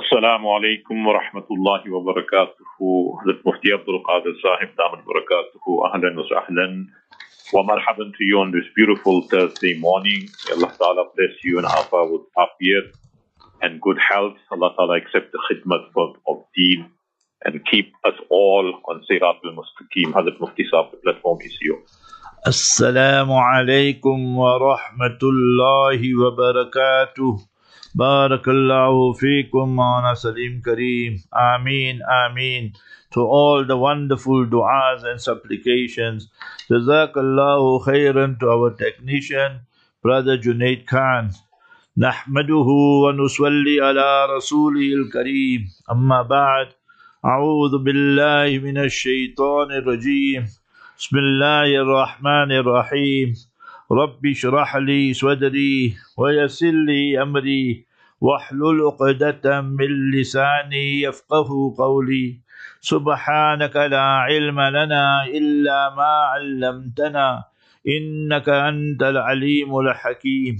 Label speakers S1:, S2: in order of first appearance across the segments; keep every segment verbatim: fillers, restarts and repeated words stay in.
S1: Assalamu alaikum wa rahmatullahi wa barakatuhu. Hazrat Mufti Abdul Qadir Sahib Damat Barakatuhu. Ahlan wa sahlan. Wa marhaban to you on this beautiful Thursday morning. May Allah Ta'ala bless you and afa with afiyat and good health. Allah Ta'ala accept the khidmat of, of deen and keep us all on Sirat al-Mustaqim. Hazrat Mufti Sahib, the platform is yours.
S2: Assalamu alaikum wa rahmatullahi wa barakatuh. Barakallahu feekum ana Salim Kareem. Ameen, Ameen. To all the wonderful du'as and supplications. Jazakallahu khairan to our technician, Brother Junaid Khan. Nahmaduhu wa nusalli ala rasulihil Kareem. Amma ba'd. A'udhu billahi minash shaitanir rajeem. Bismillahir rahmanir rahim. Rabbi shrah li sadri wa yassir li amri wahlul uqdatan min lisani yafqahu qawli. Subhanaka la ilma lana illa ma 'allamtana innaka antal alimul hakim.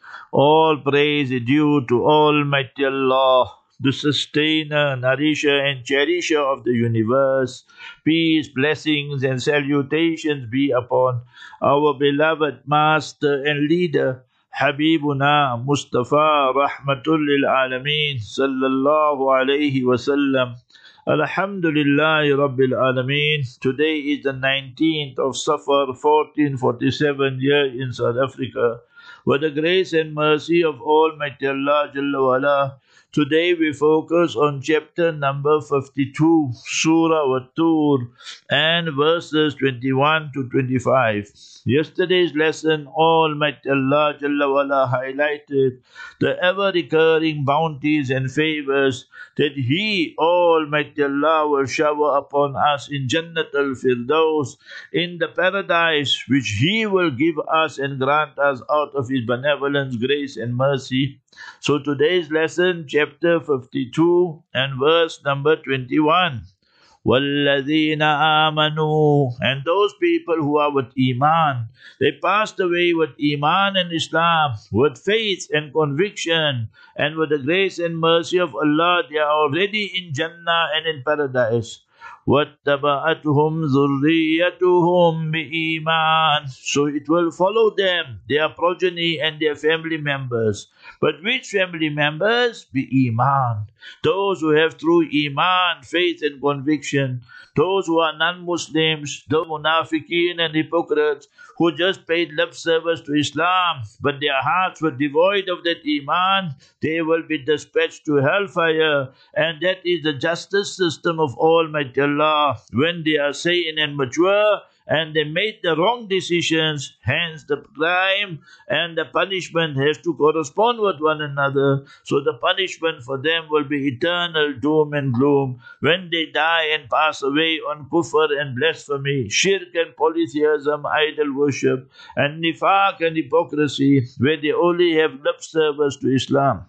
S2: All praise is due to Almighty Allah, the sustainer, nourisher and cherisher of the universe. Peace, blessings and salutations be upon our beloved master and leader, Habibuna Mustafa Rahmatul lil Alameen Sallallahu Alaihi Wasallam. Alhamdulillahi Rabbil Alameen. Today is the nineteenth of Safar, fourteen forty-seven year in South Africa. With the grace and mercy of Almighty Allah Jalla wa'ala, today we focus on chapter number fifty-two, Surah Wat-Tur, and verses twenty-one to twenty-five. Yesterday's lesson, Almighty Allah Jalla wa'ala highlighted the ever-recurring bounties and favors that He, Almighty Allah, will shower upon us in Jannat al-Firdaus, in the paradise which He will give us and grant us out of His benevolence, grace and mercy. So today's lesson, chapter fifty-two and verse number twenty-one. وَالَّذِينَ آمَنُوا, and those people who are with Iman, they passed away with Iman and Islam, with faith and conviction, and with the grace and mercy of Allah, they are already in Jannah and in paradise. وَاتَّبَعَتْهُمْ ذُرِّيَّتُهُمْ بِإِيمَانٍ, so it will follow them, their progeny and their family members. But which family members? Bi-Iman. Those who have true Iman, faith and conviction. Those who are non-Muslims, the munafiqeen and hypocrites, who just paid lip service to Islam, but their hearts were devoid of that Iman, they will be dispatched to hellfire. And that is the justice system of Almighty Allah. When they are sane and mature, and they made the wrong decisions, hence the crime and the punishment has to correspond with one another. So the punishment for them will be eternal doom and gloom when they die and pass away on kufr and blasphemy, shirk and polytheism, idol worship, and nifaq and hypocrisy, where they only have lip service to Islam.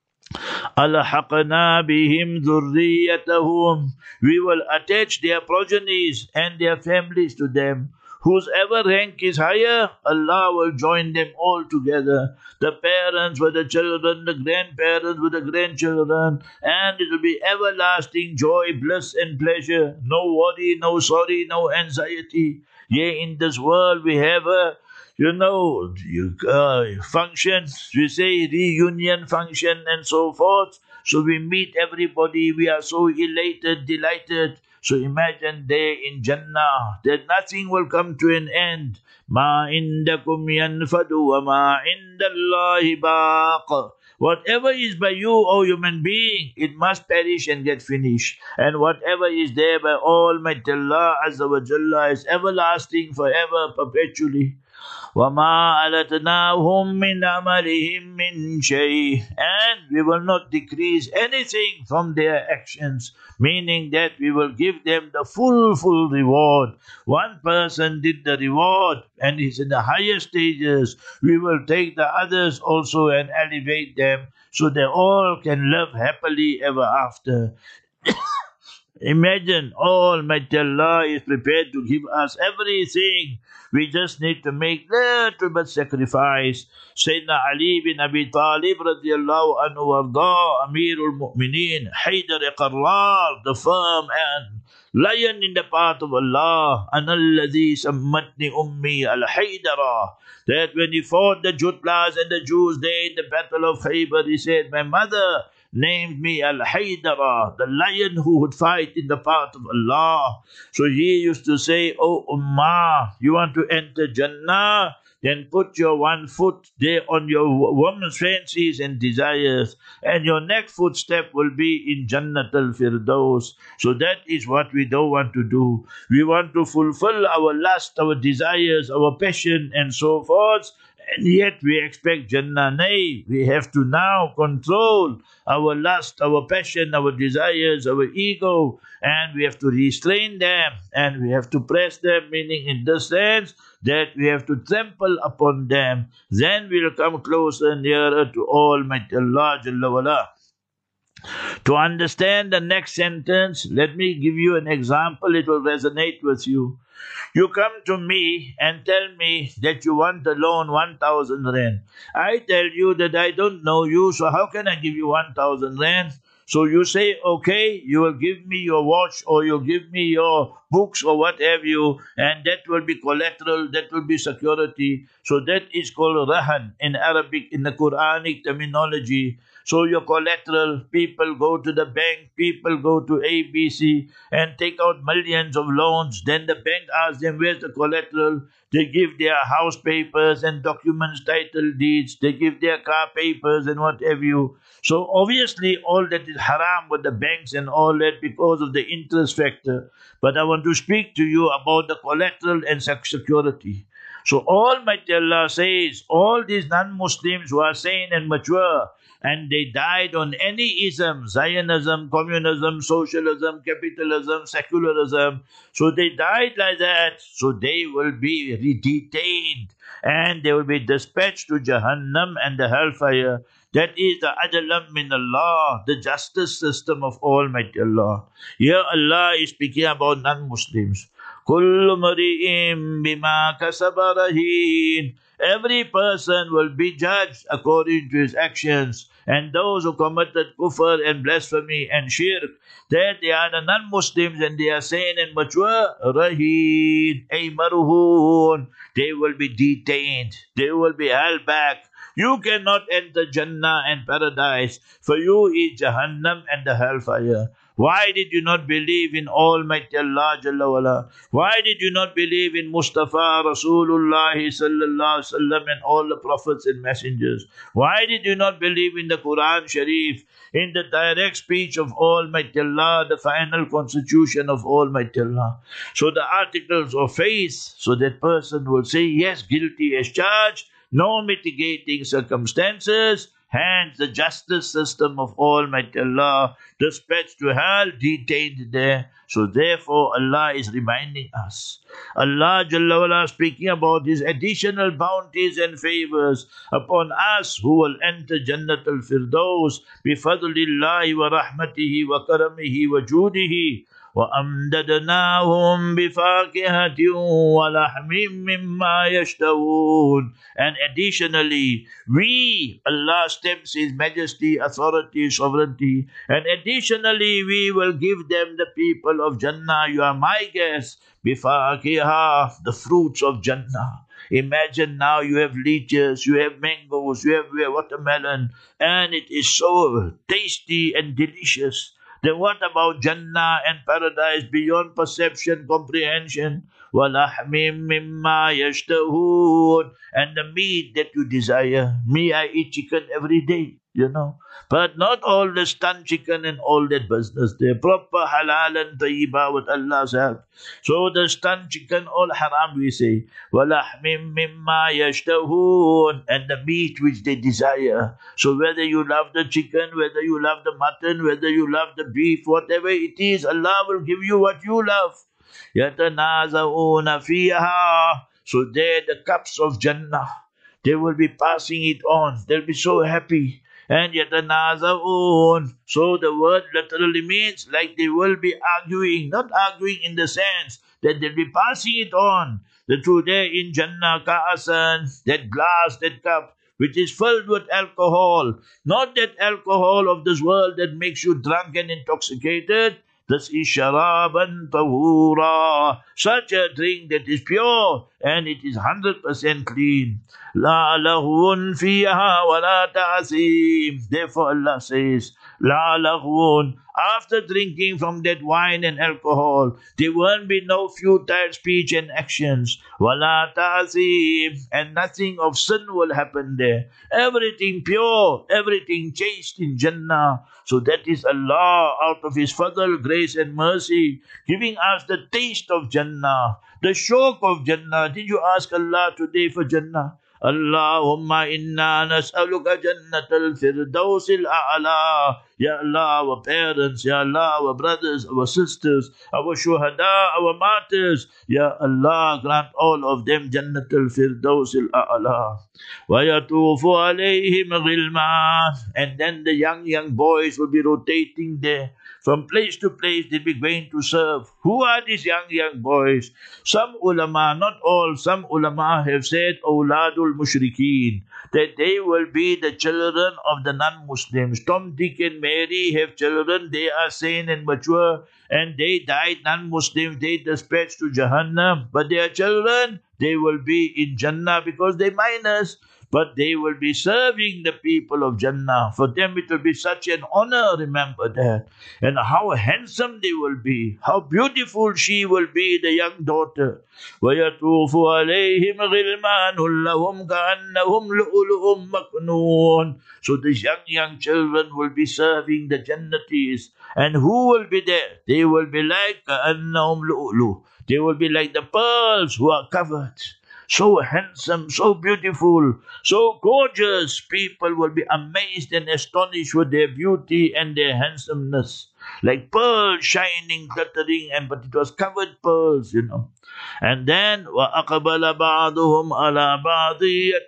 S2: أَلْحَقْنَا بِهِمْ ذُرِّيَّتَهُمْ, we will attach their progenies and their families to them. Whosever rank is higher, Allah will join them all together. The parents with the children, the grandparents with the grandchildren, and it will be everlasting joy, bliss and pleasure. No worry, no sorry, no anxiety. Yea, in this world we have a You know, you, uh, functions, we say reunion function and so forth. So we meet everybody, we are so elated, delighted. So imagine there in Jannah, that nothing will come to an end. Ma indakum yanfadu wa ma indallahi baq. Whatever is by you, O human being, it must perish and get finished. And whatever is there by Almighty Allah Azza wa Jalla is everlasting, forever, perpetually. وَمَا أَلَتْنَاهُمْ مِنْ عَمَلِهِمْ مِنْ شَيْءٍ, and we will not decrease anything from their actions, meaning that we will give them the full, full reward. One person did the reward and is in the higher stages. We will take the others also and elevate them so they all can live happily ever after. Imagine Almighty Allah is prepared to give us everything. We just need to make little bit sacrifice. Sayyidina Ali bin Abi Talib radiallahu anhu warda, Amirul Mu'mineen, Haydar Qarrar, the firm and lion in the path of Allah, Analladhi sammatni ummi al-Haydara. That when he fought the Jutlas and the Jews there in the battle of Khaybar, he said, my mother named me Al-Haydara, the lion who would fight in the path of Allah. So he used to say, oh Ummah, you want to enter Jannah? Then put your one foot there on your woman's fancies and desires, and your next footstep will be in Jannat al-Firdaus. So that is what we don't want to do. We want to fulfill our lust, our desires, our passion, and so forth. And yet we expect Jannah. Nay, we have to now control our lust, our passion, our desires, our ego, and we have to restrain them, and we have to press them, meaning in the sense that we have to trample upon them. Then we'll come closer and nearer to Almighty Allah Jalla wala. To understand the next sentence, let me give you an example. It will resonate with you. You come to me and tell me that you want a loan one thousand rand. I tell you that I don't know you, so how can I give you one thousand rand? So you say, okay, you will give me your watch or you'll give me your books or what have you, and that will be collateral, that will be security. So that is called rahan in Arabic, in the Quranic terminology. So your collateral, people go to the bank, people go to A B C and take out millions of loans. Then the bank asks them, where's the collateral? They give their house papers and documents, title deeds. They give their car papers and what have you. So obviously all that is haram with the banks and all that because of the interest factor. But I want to speak to you about the collateral and security. So Almighty Allah says, all these non-Muslims who are sane and mature, and they died on any ism, Zionism, communism, socialism, capitalism, secularism. So they died like that. So they will be detained and they will be dispatched to Jahannam and the hellfire. That is the Adalam min Allah, the justice system of Almighty Allah. Here Allah is speaking about non-Muslims. Kullu mari'im bima kasaba rahin. Every person will be judged according to his actions. And those who committed kufr and blasphemy and shirk, that they are the non-Muslims and they are sane and mature, rahin, ay maruhun, they will be detained, they will be held back. You cannot enter Jannah and paradise. For you is Jahannam and the hellfire. Why did you not believe in Almighty Allah Jalla wala? Why did you not believe in Mustafa Rasulullah sallallahu alaihi wasallam and all the prophets and messengers? Why did you not believe in the Quran Sharif, in the direct speech of Almighty Allah, the final constitution of Almighty Allah? So the articles of faith, so that person will say, yes, guilty as charged, no mitigating circumstances, hence the justice system of Almighty Allah, dispatched to hell, detained there. So therefore Allah is reminding us. Allah Jalla wala speaking about His additional bounties and favors upon us who will enter Jannat al-Firdaus bifadlillahi wa rahmatihi wa karamihi wa judihi. وَأَمْدَدْنَاهُمْ بِفَاكِهَةٍ وَلَحْمٍ مِّمَّا يَشْتَهُونَ. And additionally, we, Allah steps His majesty, authority, sovereignty, and additionally we will give them the people of Jannah, you are my guests, بِفَاكِهَةٍ, the fruits of Jannah. Imagine now you have lychees, you have mangoes, you have watermelon, and it is so tasty and delicious. Then what about Jannah and paradise beyond perception, comprehension? وَلَحْمٍ مِّمَّا يَشْتَهُونَ. And the meat that you desire. Me, I eat chicken every day, you know. But not all the stunned chicken and all that business. They're proper halal and tayyiba with Allah's help. So the stunned chicken, all haram we say. وَلَحْمٍ مِّمَّا يَشْتَهُونَ. And the meat which they desire. So whether you love the chicken, whether you love the mutton, whether you love the beef, whatever it is, Allah will give you what you love. يَتَنَازَعُونَ فِيهَا. So there the cups of Jannah, they will be passing it on. They'll be so happy. and yatanaza'un. So the word literally means like they will be arguing, not arguing in the sense that they'll be passing it on. The true there in Jannah ka'asan, that glass, that cup, which is filled with alcohol, not that alcohol of this world that makes you drunk and intoxicated. This is sharaban tahura, such a drink that is pure and it is one hundred percent clean. La lahun fiha wa la ta'zim. Therefore Allah says, La lahun. After drinking from that wine and alcohol, there won't be no futile speech and actions. Wala ta'zim. And nothing of sin will happen there. Everything pure, everything chaste in Jannah. So that is Allah out of His fadl, grace and mercy, giving us the taste of Jannah, the shauq of Jannah. Did you ask Allah today for Jannah? Allahumma inna nas'aluka jannatal firdausil a'la. Ya Allah, our parents, Ya Allah, our brothers, our sisters, our shuhada, our martyrs, Ya Allah, grant all of them jannatal firdausil a'la. Wa yatufu alayhim ghilman. And then the young, young boys will be rotating there. From place to place, they'll be going to serve. Who are these young, young boys? Some ulama, not all, some ulama have said, awladul mushrikeen, that they will be the children of the non-Muslims. Tom, Dick and Mary have children, they are sane and mature, and they died non-Muslims, they dispatched to Jahannam. But their children, they will be in Jannah because they minors. But they will be serving the people of Jannah. For them it will be such an honor, remember that. And how handsome they will be. How beautiful she will be, the young daughter. وَيَطُوفُ عَلَيْهِمْ غِلْمَانٌ لَهُمْ كَأَنَّهُمْ لُؤْلُؤٌ مَكْنُونٌ. So these young, young children will be serving the Jannatis. And who will be there? They will be like كَأَنَّهُمْ لُؤْلُؤٌ. They will be like the pearls who are covered. So handsome, so beautiful, so gorgeous. People will be amazed and astonished with their beauty and their handsomeness. Like pearls shining, glittering, and but it was covered pearls, you know. And then, وَأَقْبَلَ بَعْضُهُمْ عَلَى بَعْضٍ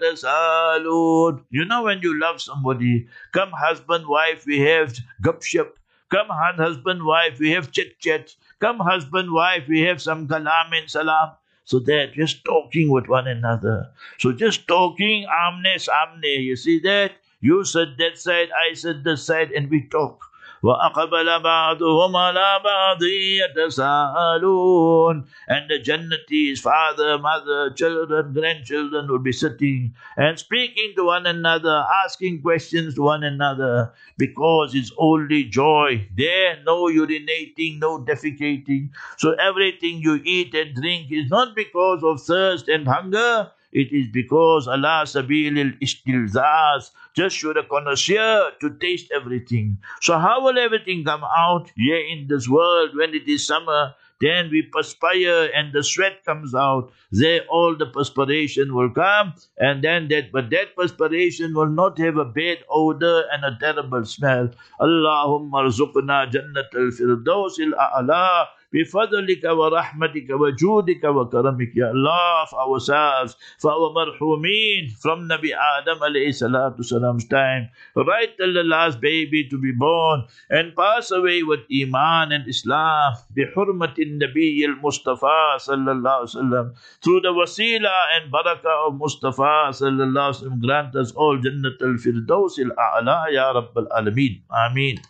S2: يَتَسَالُونَ. You know when you love somebody, come husband, wife, we have gupshup. Come husband, wife, we have chit-chat. Come husband, wife, we have some kalam and salam. So they're just talking with one another. So just talking, amne samne. You see that? You said that side, I said this side, and we talk. وَأَقْبَلَ بَعْضُهُمْ عَلَى بَعْضٍ يَتَسَاءَلُونَ. And the Jannatis, father, mother, children, grandchildren will be sitting and speaking to one another, asking questions to one another, because it's only joy. There, no urinating, no defecating. So everything you eat and drink is not because of thirst and hunger. It is because Allah sabilil istilzaz, just you're a connoisseur to taste everything. So how will everything come out? Here in this world, when it is summer, then we perspire and the sweat comes out. There all the perspiration will come, and then that, but that perspiration will not have a bad odor and a terrible smell. Allahumma arzuqna jannatal firdausil a'la. بفضلك ورحمتك وجودك وكرمك, Ya Allah, for ourselves, for our marhumin, from Nabi Adam alayhi salatu salam's time, right till the last baby to be born, and pass away with Iman and Islam, bihurmatin Nabi al-Mustafa sallallahu alaihi wasallam, through the wasila and barakah of Mustafa sallallahu alaihi wasallam, grant us all Jannat al-Firdaus al-A'la, Ya Rabbal Alameen. Ameen.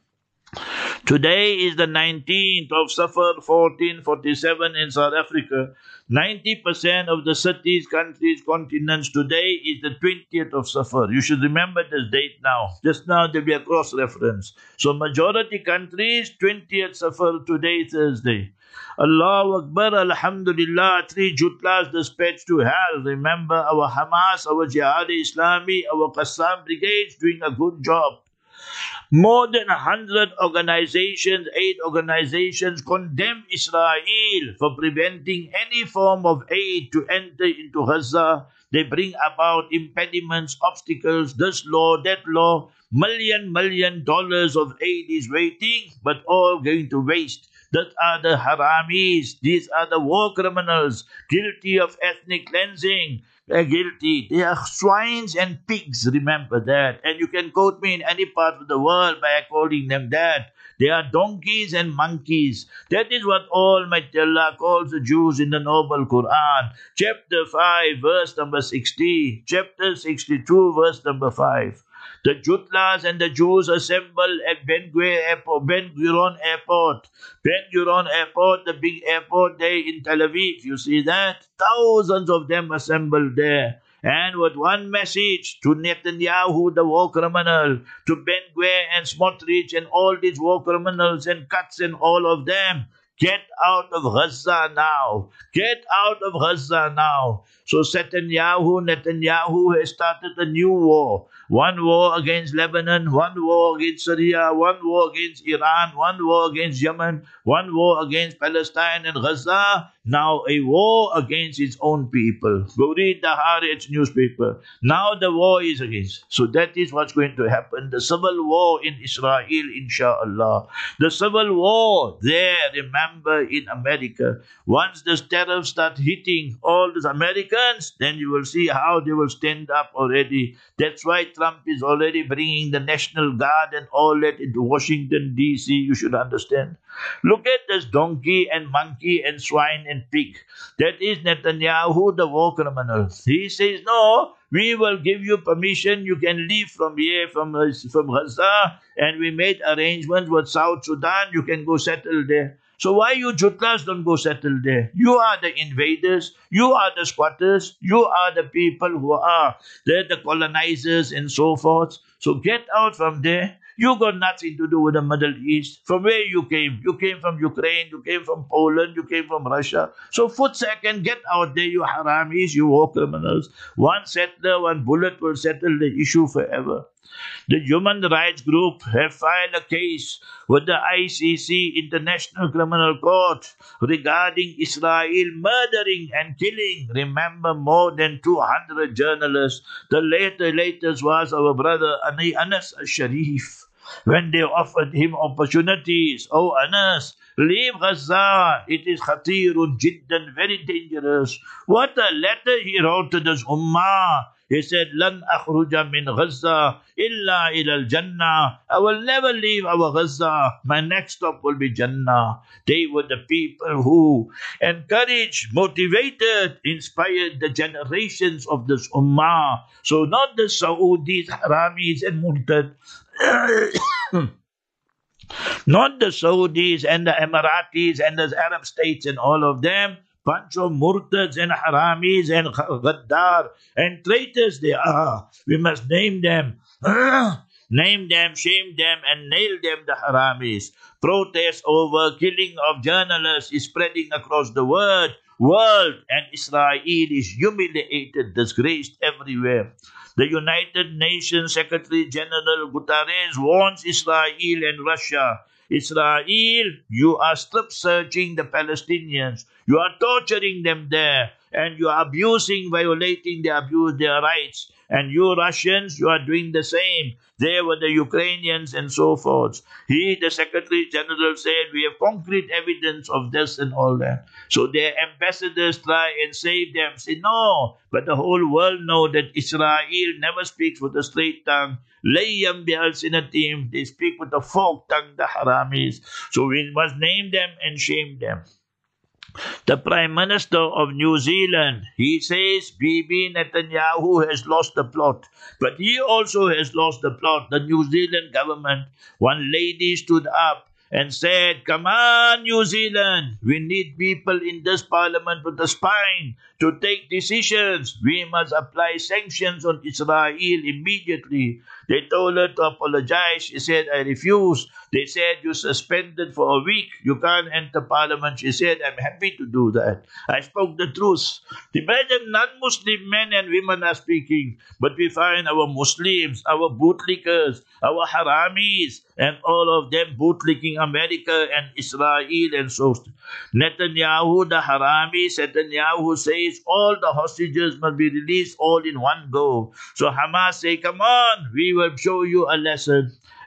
S2: Today is the nineteenth of Safar fourteen forty-seven in South Africa. ninety percent of the cities, countries, continents today is the twentieth of Safar. You should remember this date now. Just now there will be a cross-reference. So majority countries, twentieth Safar today, Thursday. Allahu Akbar, Alhamdulillah, three Jutlas dispatched to hell. Remember our Hamas, our Jihad-e-Islami, our Qassam brigades doing a good job. More than a hundred organizations, eight organizations condemn Israel for preventing any form of aid to enter into Gaza. They bring about impediments, obstacles, this law, that law. Million, million dollars of aid is waiting, but all going to waste. That are the haramis. These are the war criminals, guilty of ethnic cleansing. They're guilty. They are swines and pigs, remember that. And you can quote me in any part of the world by calling them that. They are donkeys and monkeys. That is what Almighty Allah calls the Jews in the Noble Quran. Chapter five, verse number sixty. Chapter sixty-two, verse number five. The Jutlas and the Jews assemble at Ben Gurion Airport, Ben Gurion Airport, Ben Gurion Airport, the big airport there in Tel Aviv. You see that? Thousands of them assembled there. And with one message to Netanyahu, the war criminal, to Ben Gurion and Smotrich and all these war criminals and Katz and all of them, get out of Gaza now. Get out of Gaza now. So Netanyahu, Netanyahu has started a new war. One war against Lebanon, one war against Syria, one war against Iran, one war against Yemen, one war against Palestine and Gaza. Now a war against its own people. Go read the Haaretz newspaper. Now the war is against. So that is what's going to happen. The civil war in Israel, inshallah. The civil war there, remember, in America. Once the tariffs start hitting all those Americans, then you will see how they will stand up already. That's why Trump is already bringing the National Guard and all that into Washington, D C. You should understand. Look at this donkey and monkey and swine and pig. That is Netanyahu, the war criminal. He says, no, we will give you permission. You can leave from here, from, from Gaza, and we made arrangements with South Sudan. You can go settle there. So why you Jutlas don't go settle there? You are the invaders. You are the squatters. You are the people who are the, the colonizers and so forth. So get out from there. You got nothing to do with the Middle East. From where you came? You came from Ukraine. You came from Poland. You came from Russia. So foot second, get out there, you haramis, you war criminals. One settler, one bullet will settle the issue forever. The human rights group have filed a case with the I C C, International Criminal Court, regarding Israel murdering and killing, remember, more than two hundred journalists. The later, latest was our brother Anas al-Sharif. When they offered him opportunities, oh Anas, leave Gaza, it is khatirun jiddan, very dangerous. What a letter he wrote to this ummah. He said, Lan akhruja min Gaza illa ila al-Jannah. I will never leave our Gaza. My next stop will be Jannah. They were the people who encouraged, motivated, inspired the generations of this ummah. So not the Saudis, Haramis and Murtad. Not the Saudis and the Emiratis and the Arab states and all of them. Bunch of murtads and haramis and gaddar and traitors they are. We must name them. Name them, shame them, and nail them, the haramis. Protest over killing of journalists is spreading across the world, world, and Israel is humiliated, disgraced everywhere. The United Nations Secretary General Guterres warns Israel and Russia. Israel, you are strip searching the Palestinians. You are torturing them there. And you are abusing, violating their abuse, their rights. And you Russians, you are doing the same. There were the Ukrainians and so forth. He, the Secretary General, said, we have concrete evidence of this and all that. So their ambassadors try and save them. Say, no, but the whole world know that Israel never speaks with a straight tongue. Layam bi'al-sinatim. They speak with a forked tongue, the haramis. So we must name them and shame them. The Prime Minister of New Zealand, he says Bibi Netanyahu has lost the plot. But he also has lost the plot. The New Zealand government, one lady stood up and said, come on, New Zealand, we need people in this parliament with a spine to take decisions. We must apply sanctions on Israel immediately. They told her to apologize. She said, I refuse. They said, you suspended for a week. You can't enter parliament. She said, I'm happy to do that. I spoke the truth. Imagine non-Muslim men and women are speaking, but we find our Muslims, our bootlickers, our haramis, and all of them bootlicking America and Israel and so on. Netanyahu, the haramis, Netanyahu says all the hostages must be released all in one go. So Hamas say, come on, we will show you a lesson.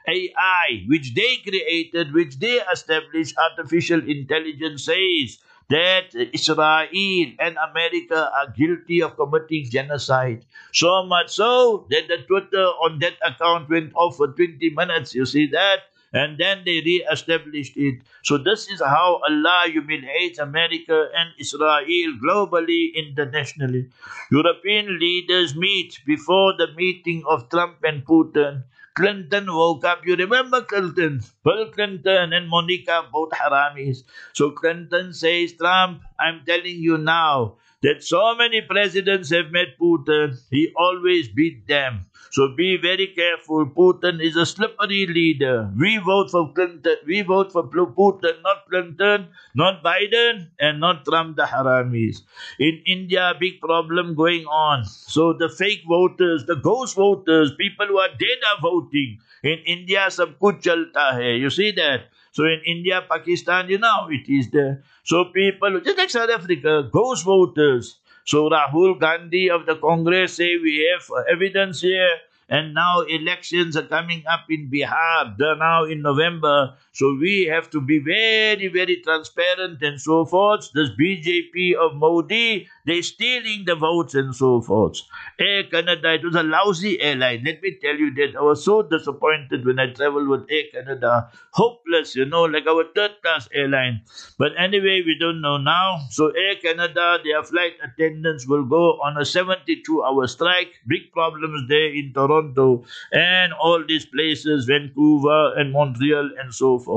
S2: A I, which they created, which they established, artificial intelligence says that Israel and America are guilty of committing genocide. So much so that the Twitter on that account went off for twenty minutes. You see that? And then they re-established it. So this is how Allah humiliates America and Israel globally, internationally. European leaders meet before the meeting of Trump and Putin. Clinton woke up. You remember Clinton? Bill Clinton and Monica, both haramis. So Clinton says, Trump, I'm telling you now that so many presidents have met Putin. He always beat them. So be very careful. Putin is a slippery leader. We vote for Clinton. We vote for Putin, not Clinton, not Biden, and not Trump, the haramis. In India, big problem going on. So the fake voters, the ghost voters, people who are dead are voting. In India, sab kuch chalta hai. You see that? So in India, Pakistan, you know, it is there. So people, just like South Africa, ghost voters. So Rahul Gandhi of the Congress say we have evidence here, and now elections are coming up in Bihar. They're now in November. So we have to be very, very transparent and so forth. This B J P of Modi, they're stealing the votes and so forth. Air Canada, it was a lousy airline. Let me tell you that I was so disappointed when I traveled with Air Canada. Hopeless, you know, like our third class airline. But anyway, we don't know now. So Air Canada, their flight attendants will go on a seventy-two hour strike. Big problems there in Toronto and all these places, Vancouver and Montreal and so forth.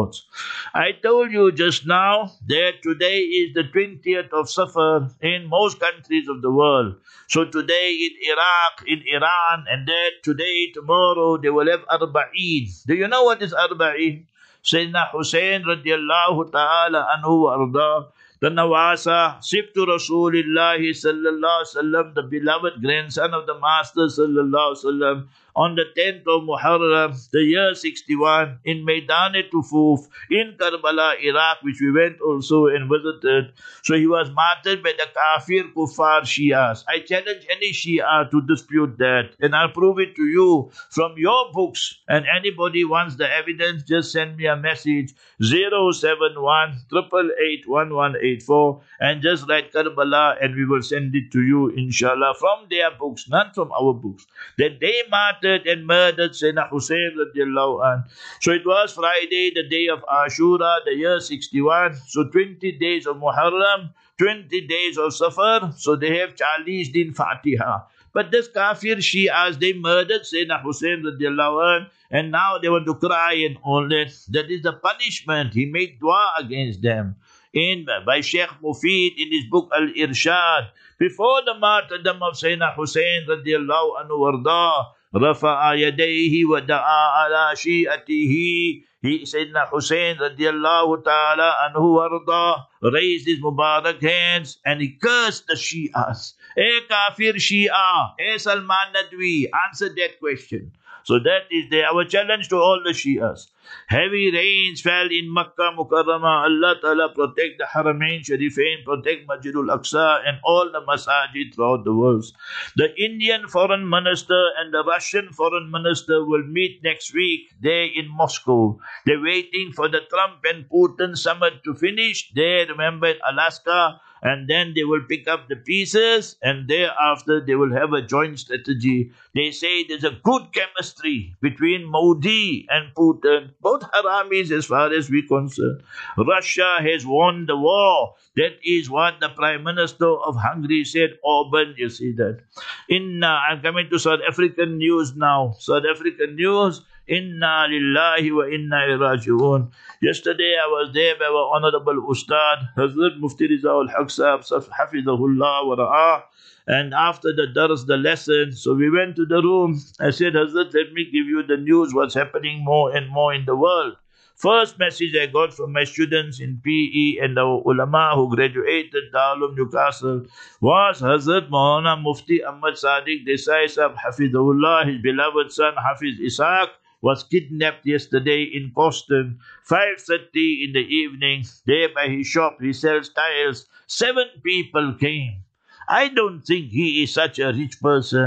S2: I told you just now that today is the twentieth of Safar in most countries of the world. So today in Iraq, in Iran, and then today, tomorrow, they will have Arba'een. Do you know what is Arba'een? Sayyidina Hussein radiallahu ta'ala anhu wa arda, the Nawasa, Sibtu Rasulillahi sallallahu alaihi wasallam, the beloved grandson of the Master sallallahu alaihi wasallam, on the tenth of Muharram, the year sixty-one, in Maidan-e-Tufuf, in Karbala, Iraq, which we went also and visited. So he was martyred by the Kafir Kuffar Shias. I challenge any Shia to dispute that, and I'll prove it to you from your books. And anybody wants the evidence, just send me a message, zero seven one, eight eight eight, one one eight four, and just write Karbala, and we will send it to you, inshallah, from their books, not from our books. That they martyred and murdered Sayyidina Hussein radiallahu anh. So it was Friday, the day of Ashura, the year sixty-one. So twenty days of Muharram, twenty days of Safar. So they have Charlies din Fatiha. But this Kafir Shias, they murdered Sayyidina Hussein radiallahu anh, and now they want to cry and all that. That is the punishment. He made dua against them. In by Sheikh Mufid in his book Al-Irshad, before the martyrdom of Sayyidina Hussein radiallahu anhu warda, rafa'a yadayhi wa da'a ala shi'atihi. He, Sayyidina Hussein radiallahu ta'ala anhu warda, raised his Mubarak hands and he cursed the Shi'as. Hey Kafir Shia, hey Salman Nadwi, answer that question. So that is the, our challenge to all the Shias. Heavy rains fell in Makkah Mukarramah. Allah Ta'ala protect the Haramain Sharifain, protect Masjidul Aqsa and all the masajid throughout the world. The Indian foreign minister and the Russian foreign minister will meet next week there in Moscow. They're waiting for the Trump and Putin summit to finish. They remember in Alaska. And then they will pick up the pieces, and thereafter they will have a joint strategy. They say there's a good chemistry between Modi and Putin, both haramis as far as we're concerned. Russia has won the war. That is what the Prime Minister of Hungary said, Orban, you see that. In, uh, I'm coming to South African news now. South African news. Inna lillahi wa inna ilaihi raji'un. Yesterday I was there by our Honorable Ustad, Hazrat Mufti Riza al-Haq Sahab, Hafizahullah wa ra'ah. And after the dars, the lesson, so we went to the room. I said, Hazrat, let me give you the news, what's happening more and more in the world. First message I got from my students in P E and our ulama who graduated Darul Newcastle was Hazrat Maulana Mufti Ahmad Sadiq Desai Sahab, Hafizahullah, his beloved son Hafiz Ishaq, was kidnapped yesterday in Boston, five thirty in the evening. There by his shop, he sells tiles. Seven people came. I don't think he is such a rich person.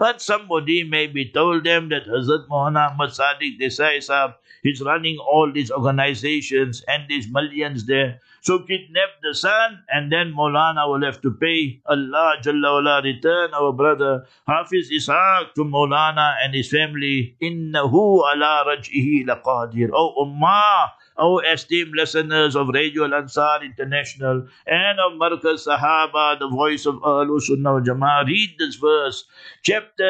S2: But somebody maybe told them that Hazrat Maulana Ahmad Sadiq Desai Sahab is running all these organizations and these millions there. So kidnap the son and then Maulana will have to pay. Allah Jalla wala return our brother Hafiz Ishaq to Maulana and his family. Innahu ala raj'ihi laqadir. Oh Ummah, our esteemed listeners of Radio Al-Ansar International and of Markaz Sahaba, the voice of Ahlul Sunnah wal Jama'ah, read this verse. Chapter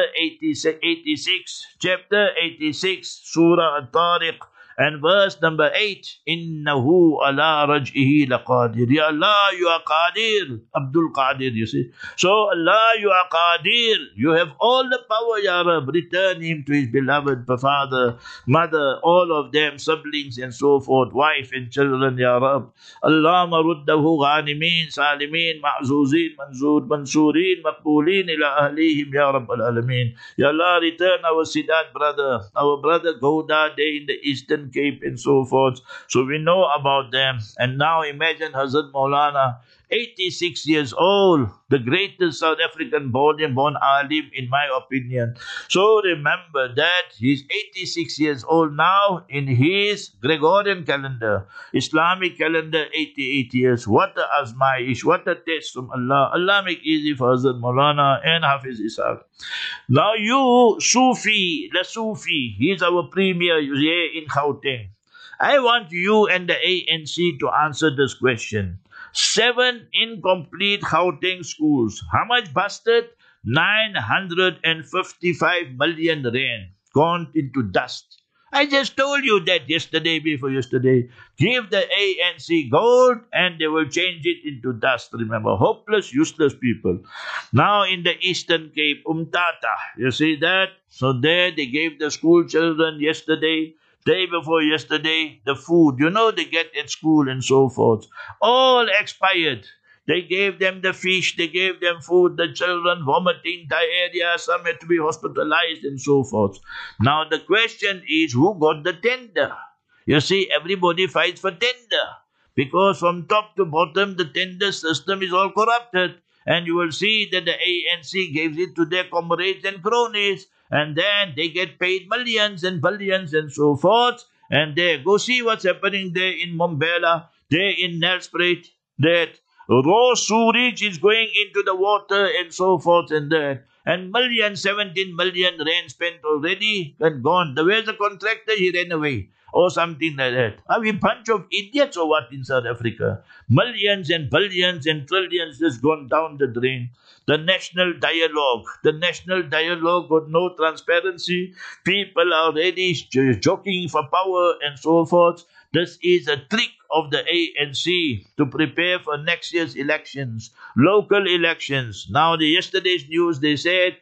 S2: eighty-six, chapter eighty-six, Surah At-Tariq, and verse number eight, Innahu ala raj'ihi laqadir. Ya Allah, you are Qadir. Abdul Qadir, you see. So, Allah, you are Qadir. You have all the power, Ya Rab. Return him to his beloved father, mother, all of them, siblings and so forth, wife and children, Ya Rab. Allah maruddahu ghanimin, salimin, ma'zuzin, manzoor, mansurin, maqbulin ila ahlihim, Ya Rab al-Alameen. Ya Allah, return our Siddhat brother, our brother Gouda, there in the Eastern Cape and so forth. So we know about them. And now imagine Hazrat Maulana, eighty-six years old, the greatest South African born and born alim in my opinion. So remember that he's eighty-six years old now in his Gregorian calendar, Islamic calendar, eighty-eight years. What a azmaish, what a test from Allah. Allah make easy for Hazrat Maulana and Hafiz Ishaq. Now you, Sufi, the Sufi, he's our premier here in Gauteng. I want you and the A N C to answer this question. Seven incomplete Gauteng schools. How much busted? nine hundred fifty-five million rand gone into dust. I just told you that yesterday before yesterday. Give the A N C gold and they will change it into dust. Remember, hopeless, useless people. Now in the Eastern Cape, Umtata, you see that? So there they gave the school children yesterday, day before yesterday, the food, you know, they get at school and so forth. All expired. They gave them the fish, they gave them food, the children vomiting, diarrhea, some had to be hospitalized and so forth. Now the question is, who got the tender? You see, everybody fights for tender. Because from top to bottom, the tender system is all corrupted. And you will see that the A N C gives it to their comrades and cronies. And then they get paid millions and billions and so forth. And there, go see what's happening there in Mbombela, there in Nelspruit, that raw sewage is going into the water and so forth and that. And million, seventeen million rand spent already and gone. Where's the contractor? He ran away. Or something like that. Are we a bunch of idiots or what in South Africa? Millions and billions and trillions just gone down the drain. The national dialogue. The national dialogue got no transparency. People are already jockeying for power and so forth. This is a trick of the A N C to prepare for next year's elections, local elections. Now, the yesterday's news, they said,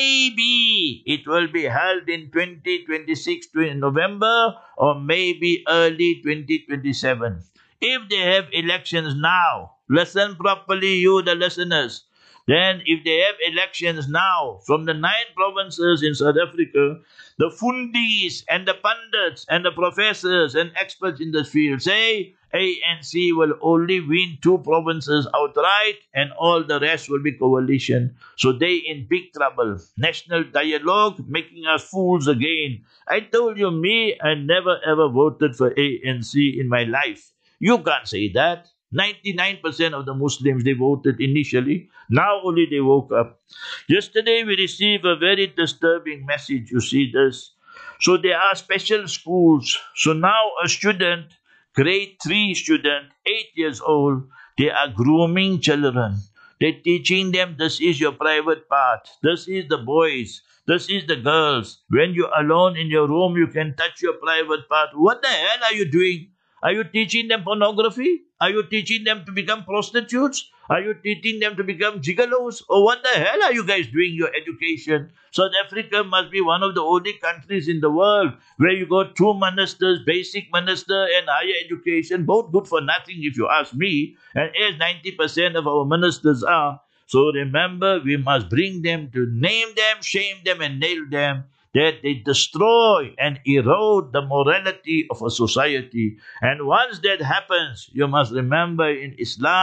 S2: maybe it will be held in twenty twenty-six in November or maybe early twenty twenty-seven. If they have elections now, listen properly, you the listeners. Then if they have elections now from the nine provinces in South Africa, the fundis and the pundits and the professors and experts in the field say A N C will only win two provinces outright and all the rest will be coalition. So they in big trouble. National dialogue making us fools again. I told you, me, I never ever voted for A N C in my life. You can't say that. ninety-nine percent of the Muslims, they voted initially. Now only they woke up. Yesterday we received a very disturbing message. You see this? So there are special schools. So now a student, grade three student, eight years old, they are grooming children. They're teaching them this is your private part. This is the boys. This is the girls. When you're alone in your room, you can touch your private part. What the hell are you doing? Are you teaching them pornography? Are you teaching them to become prostitutes? Are you teaching them to become gigolos? Or what the hell are you guys doing your education? South Africa must be one of the only countries in the world where you got two ministers, basic minister and higher education, both good for nothing if you ask me, and as ninety percent of our ministers are. So remember, we must bring them to name them, shame them and nail them, that they destroy and erode the morality of a society. And once that happens, you must remember in Islam,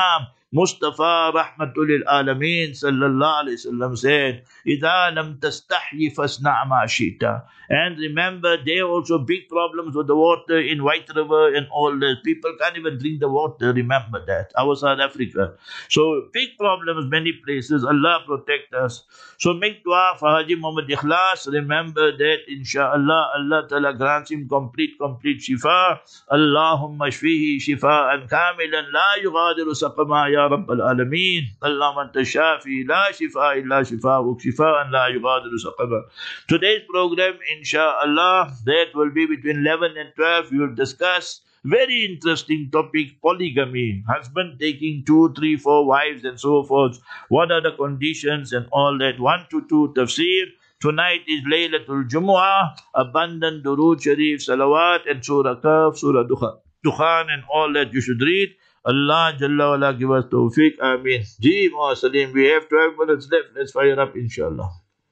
S2: Mustafa Rahmatul lil Alameen sallallahu alayhi wasallam said, "Idha lam tastahyi fasna' ma shita." And remember, there are also big problems with the water in White River and all that. People can't even drink the water. Remember that. Our South Africa. So big problems many places. Allah protect us. So make dua for Haji Muhammad Ikhlas. Remember that inshallah Allah Ta'ala grants him complete, complete shifa. Allahumma shfihi shifa'an kamilan la yughadiru saqama ya Rabbal Alameen. Allahumma anta shafi la shifa illa shifa'uk shifa'an la yughadiru saqama. Today's program, inshallah, that will be between eleven and twelve. We will discuss very interesting topic, polygamy. Husband taking two, three, four wives and so forth. What are the conditions and all that. One to two tafsir. Tonight is Laylatul Jumu'ah. Abundant Durood Sharif, Salawat and Surah Kaf, Surah Dukhan, Dukhan and all that you should read. Allah Jalla wala give us tawfiq. Ameen. Ji Muhammad Salim, we have twelve minutes left. Let's fire up inshallah.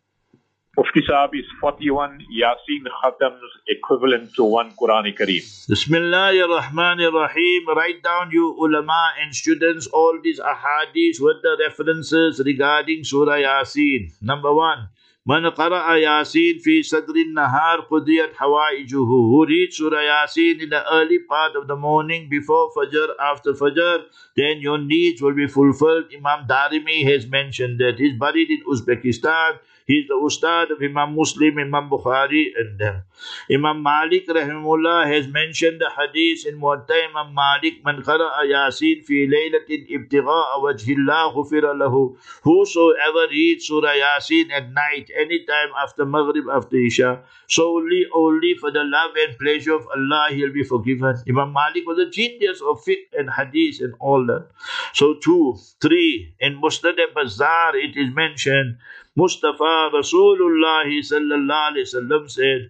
S1: Mufti Sahab is forty-one Yasin Khatams equivalent to one Quran Kareem.
S2: Bismillahir Rahmanir Rahim. Write down, you ulama and students, all these ahadith with the references regarding Surah Yasin. Number one. Man qara'a Yasin fi sadrin nahar qudiyat hawaijuhu. Who reads Surah Yasin in the early part of the morning before Fajr, after Fajr, then your needs will be fulfilled. Imam Darimi has mentioned that. He's buried in Uzbekistan. He's the Ustad of Imam Muslim, Imam Bukhari and them. Imam Malik rahimullah has mentioned the hadith in Muwatta Imam Malik, Man qara'a Yasin fi laylatin ibtigha'a wajhillah ghufira lahu. Whosoever reads Surah Yasin at night, anytime after Maghrib, after Isha, solely only for the love and pleasure of Allah, he'll be forgiven. Imam Malik was a genius of fiqh and hadith and all that. So two, three, in Musnad Bazzar it is mentioned, Mustafa Rasulullah sallallahu alayhi wasallam said,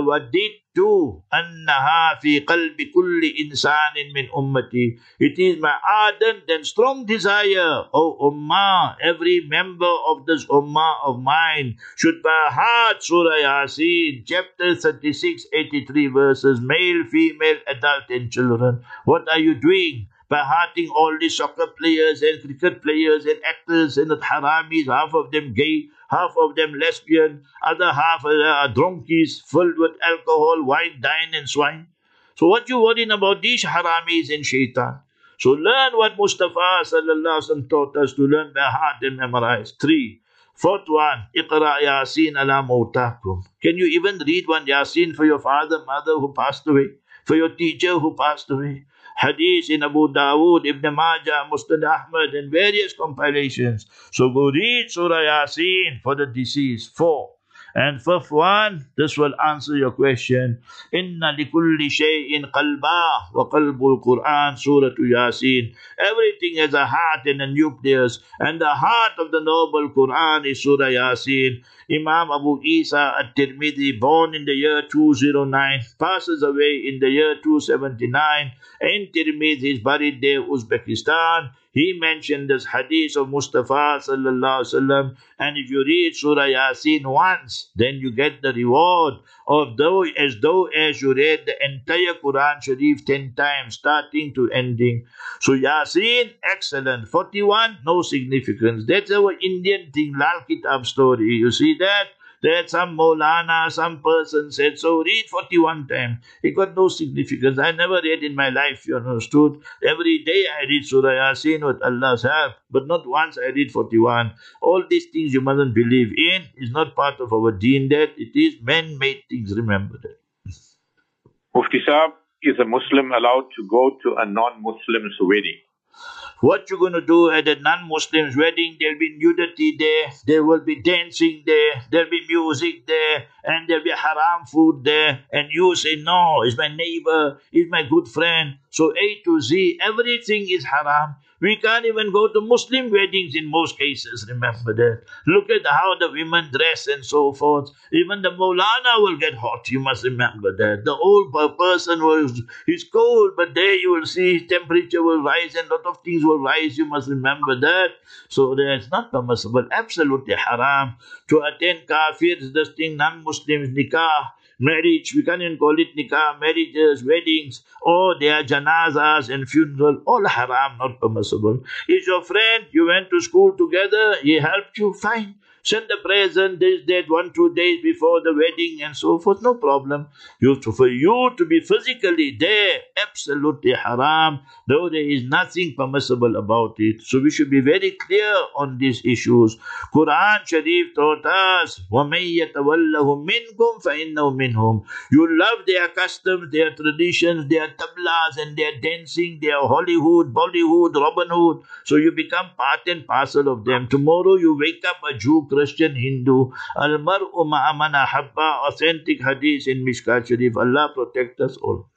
S2: "Lawadittu annaha fi qalbi kulli insanin min ummati." It is my ardent and strong desire, O Ummah, every member of this Ummah of mine should by heart Surah Yasin, chapter thirty-six, eighty-three verses, male, female, adult and children. What are you doing? By hearting all these soccer players and cricket players and actors and the haramis, half of them gay, half of them lesbian, other half are donkeys filled with alcohol, wine, dine and swine. So what you worrying about these haramis and shaitan? So learn what Mustafa sallallahu alaihi wasallam taught us to learn by heart and memorize. Three. Fourth one, Iqra Yasin ala mawtakum. Can you even read one Yasin for your father, mother who passed away? For your teacher who passed away? Hadith in Abu Dawood, Ibn Majah, Musnad Ahmad and various compilations. So go read Surah Yasin for the deceased. Four. And fifth one, this will answer your question. Inna likulli shay'in qalba wa qalbul Quran, Surah Yasin. Everything has a heart and a nucleus, and the heart of the noble Quran is Surah Yasin. Imam Abu Isa at-Tirmidhi, born in the year two oh nine, passes away in the year two seventy-nine. In Tirmidhi is buried there, Uzbekistan. He mentioned this hadith of Mustafa sallallahu alaihi wasallam, and if you read Surah Yasin once, then you get the reward of though as though as you read the entire Quran Sharif ten times, starting to ending. So Yasin, excellent. forty-one, no significance. That's our Indian thing, Lal Kitab story. You see that? That some Maulana, some person said, so read forty-one times. It got no significance. I never read in my life, you understood. Every day I read Surah Yasin with Allah's help, but not once I read forty-one. All these things you mustn't believe in. Is not part of our deen. That it is man-made things, remember that.
S1: Mufti Sahab, is a Muslim allowed to go to a non-Muslim's wedding?
S2: What you're going to do at a non-Muslim's wedding, there'll be nudity there, there will be dancing there, there'll be music there, and there'll be haram food there, and you say, no, it's my neighbor, it's my good friend. So A to Z, everything is haram. We can't even go to Muslim weddings in most cases, remember that. Look at how the women dress and so forth. Even the Maulana will get hot, you must remember that. The old person was, is cold, but there you will see temperature will rise and a lot of things will rise, you must remember that. So that's not permissible, absolutely haram. To attend kafirs, this thing, non-Muslims, nikah, marriage, we can't even call it nikah, marriages, weddings, or their janazas and funeral, all haram, not permissible. Is your friend, you went to school together, he helped you, fine. Send a present this, that, one, two days before the wedding and so forth, no problem. You to, for you to be physically there, absolutely haram, though there is nothing permissible about it. So we should be very clear on these issues. Quran Sharif taught us, وَمَن يَتَوَلَّهُم مِّنكُمْ فَإِنَّهُ مِنْهُمْ. You love their customs, their traditions, their tablas and their dancing, their Hollywood, Bollywood, Robin Hood. So you become part and parcel of them. Tomorrow you wake up a Jew, Christian, Hindu. Al-mar'u ma'a man ahabba, authentic hadith in Mishkat Sharif. Allah protect us all.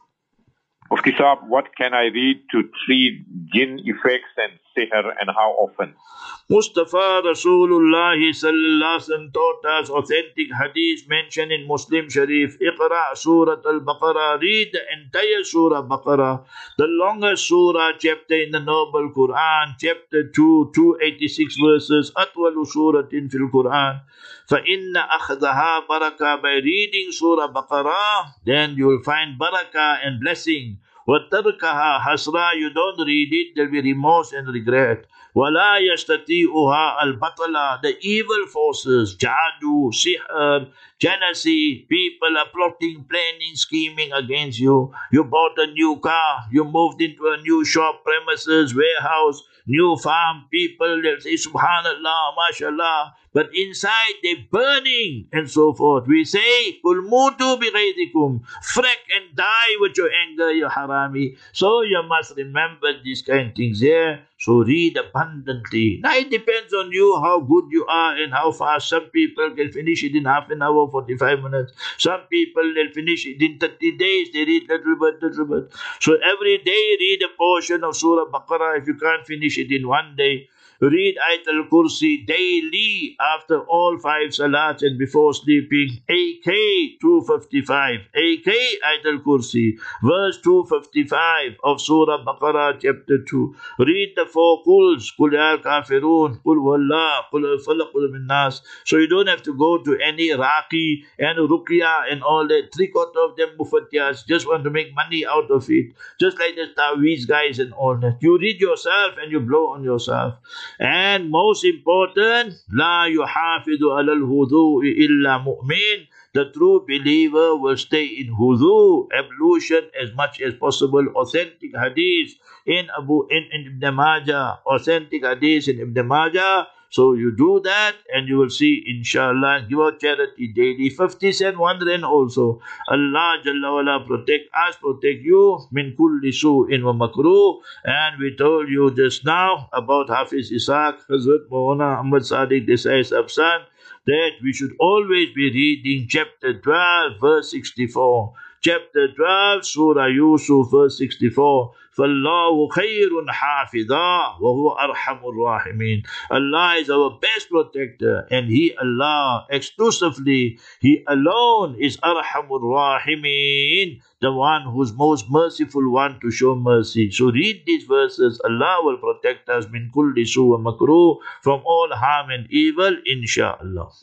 S1: Mufti Saab, what can I read to treat jinn effects and sihr, and how often?
S2: Mustafa Rasulullah sallallahu alaihi wasallam taught us authentic hadith mentioned in Muslim Sharif. Iqra Surat al-Baqarah. Read the entire Surah Baqarah, the longest surah chapter in the Noble Quran, chapter two, two hundred eighty-six verses, atwalu suratin fil Quran. فَإِنَّ أَخْذَهَا barakah. By reading Surah Baqarah, then you will find barakah and blessing. وَتَرْكَهَا hasra. You don't read it, there will be remorse and regret. وَلَا يَسْتَطِيعُهَا الْبَطَلَ. The evil forces, jadu, sihr, jealousy, people are plotting, planning, scheming against you. You bought a new car, you moved into a new shop, premises, warehouse, new farm. People, they'll say, Subhanallah, MashaAllah. But inside they're burning and so forth. We say, Kul mutu bighaydikum. Freak and die with your anger, you harami. So you must remember these kind of things here. So read abundantly. Now it depends on you how good you are and how fast. Some people can finish it in half an hour, forty-five minutes. Some people, they'll finish it in thirty days. They read little bit, little bit. So every day read a portion of Surah Baqarah. If you can't finish it in one day, read Ayat al-Kursi daily after all five salats and before sleeping. A K two fifty-five. A K Ayat al-Kursi. Verse two fifty-five of Surah Baqarah chapter two. Read the four Quls. Qul ya kafirun. Qul wallah. Qul falaq. Qul min nas. So you don't have to go to any Raqi and Ruqya and all that. Three quarter of them mufattiyas. Just want to make money out of it. Just like the Taweez guys and all that. You read yourself and you blow on yourself. And most important, La yuhafidu alal hudu illa mu'min. The true believer will stay in hudu, ablution as much as possible. Authentic hadith in Abu in, in Ibn Majah. Authentic hadith in Ibn Majah. So you do that and you will see, inshallah, give out charity daily. fifty cent, one rand also. Allah Jalla wala protect us, protect you. Min kulli su'in wa makruh. And we told you just now about Hafiz Ishaq, Hazrat Maulana Ahmad Sadiq Desai's son, that we should always be reading chapter twelve, verse sixty-four. Chapter twelve, Surah Yusuf, verse sixty-four. فَاللَّهُ خَيْرٌ حَافِظًا وَهُوَ أَرْحَمُ الرَّاحِمِينَ. Allah is our best protector, and He, Allah, exclusively, He alone is Arhamur Rahimin, the one who's most merciful one to show mercy. So read these verses. Allah will protect us min kulli su wa makruh, from all harm and evil, inshaAllah.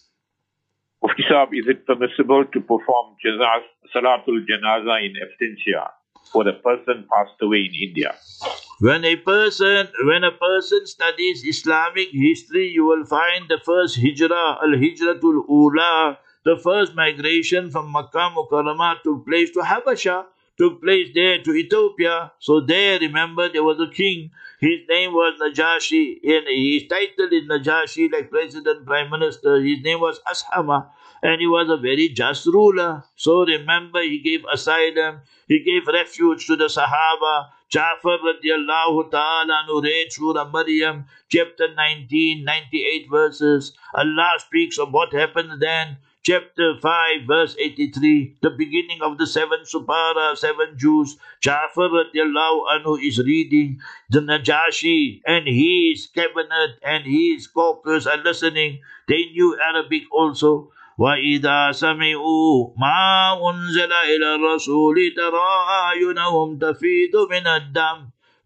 S1: Mufti Saab, is it permissible to perform jazaz, Salatul Janaza in absentia for a person passed away in India?
S2: When a person, when a person studies Islamic history, you will find the first hijrah, al-hijratul ula, the first migration from Makkah Mukarramah took place to Habasha, took place there to Ethiopia. So there, remember, there was a king. His name was Najashi, and his title is Najashi, like president, prime minister. His name was Ashama, and he was a very just ruler. So remember, he gave asylum, he gave refuge to the Sahaba. Ja'far radiallahu ta'ala anhu read Surah Maryam, chapter nineteen, ninety-eight verses. Allah speaks of what happened then. Chapter five, verse eighty-three, the beginning of the seven Supara, seven Jews. Ja'far radiallahu anhu is reading. The Najashi and his cabinet and his caucus are listening. They knew Arabic also. وَإِذَا سَمِعُوا مَا أُنزِلَ إِلَى الرَّسُولِ تَرَى أَعْيُنَهُمْ تَفِيضُ مِنَ الدَّمْعِ.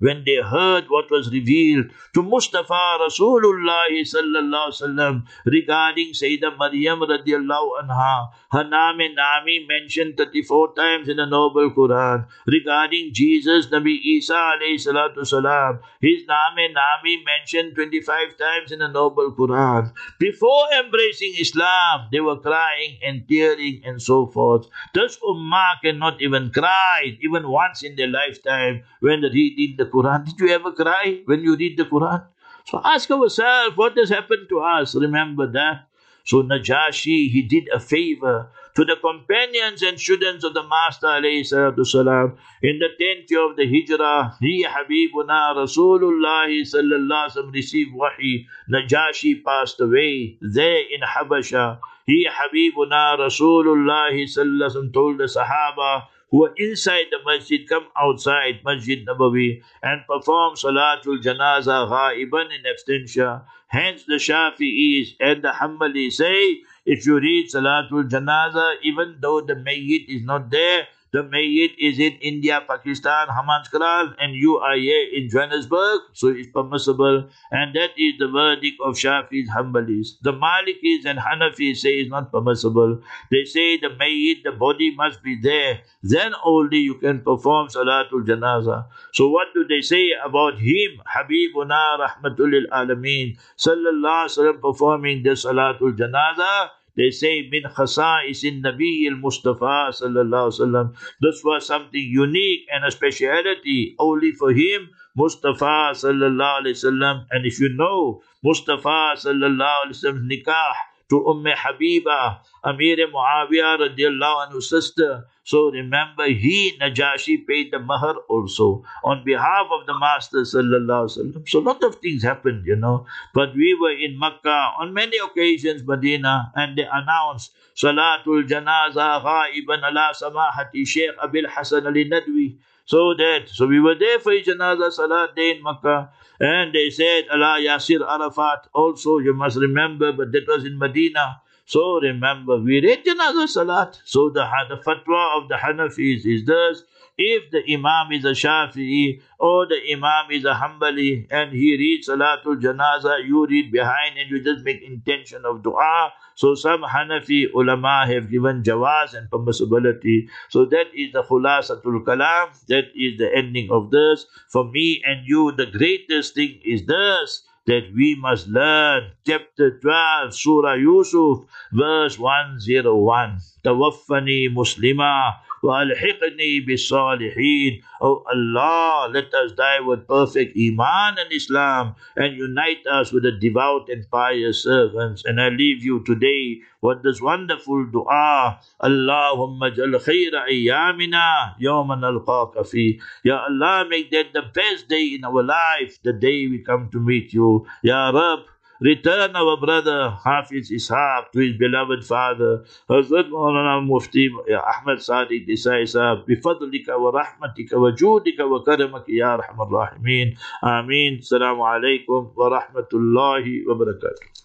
S2: when they heard what was revealed to Mustafa Rasulullah sallallahu alaihi wasallam regarding Sayyidah Maryam radiallahu anha. Her name Nami mentioned thirty-four times in the Noble Quran. Regarding Jesus, Nabi Isa alayhi salatu salam, his name Nami mentioned twenty-five times in the Noble Quran. Before embracing Islam, they were crying and tearing and so forth. This ummah cannot even cry, even once in their lifetime when reading the Quran. Did you ever cry when you read the Quran? So ask ourselves, what has happened to us? Remember that. So Najashi, he did a favor to the companions and students of the Master alayhi salatu salam. In the tenth year of the Hijrah, he Habibuna Rasulullah sallallahu alaihi wasallam received wahi. Najashi passed away there in Habasha. He Habibuna Rasulullah sallallahu alaihi wasallam told the Sahaba who were inside the masjid, come outside Masjid Nabawi and perform Salatul Janaza ghaiban in absentia. Hence the Shafi'is and the Hanbalis say, if you read Salatul Janaza, even though the Mayyit is not there, the Mayyit is in India, Pakistan, Hamanskral, and you are here in Johannesburg, so it's permissible. And that is the verdict of Shafi'is, Hanbalis. The Malikis and Hanafis say it's not permissible. They say the Mayyit, the body must be there. Then only you can perform Salatul Janaza. So what do they say about him, Habibuna Rahmatul lil Alameen, sallallahu alaihi wasallam, performing the Salatul Janaza? They say, min khasa'is in Nabi al-Mustafa sallallahu alaihi wasallam. This was something unique and a speciality only for him, Mustafa sallallahu alaihi wasallam. And if you know Mustafa sallallahu alaihi wasallam's nikah to Umm Habiba, Amir Muawiyah radiallahu anhu's sister. So remember, he, Najashi, paid the mahar also on behalf of the Master sallallahu alaihi wasallam. So a lot of things happened, you know. But we were in Makkah on many occasions, Medina, and they announced Salatul Janaza ghaiban ala samahati Sheikh Abil Hasan Ali Nadwi. So that, so we were there for Janaza Salat day in Makkah. And they said, Allah Yasir Arafat also, you must remember, but that was in Medina. So remember, we read Janaza Salat. So the, the fatwa of the Hanafis is this: if the Imam is a Shafi'i or the Imam is a Hanbali and he reads Salatul Janaza, you read behind and you just make intention of dua. So some Hanafi ulama have given jawaz and permissibility. So that is the khulasatul kalam. That is the ending of this. For me and you, the greatest thing is this, that we must learn chapter twelve, Surah Yusuf, verse one oh one. Tawaffani Muslima wa alhiqni bis-salihin. Oh Allah, let us die with perfect Iman and Islam and unite us with the devout and pious servants. And I leave you today with this wonderful dua. Allahumma jal khayra ayyamina yawman alqaka fi. Ya Allah, make that the best day in our life, the day we come to meet you. Ya Rab, return our brother Hafiz Ishaq to his beloved father, Hazrat Maulana Mufti Ahmad Sadiq Desai Sahab, bifadlika wa rahmatika wa judika wa karamaka ya arhamar rahimin. Ameen. Assalamu alaikum wa rahmatullahi wa barakatuh.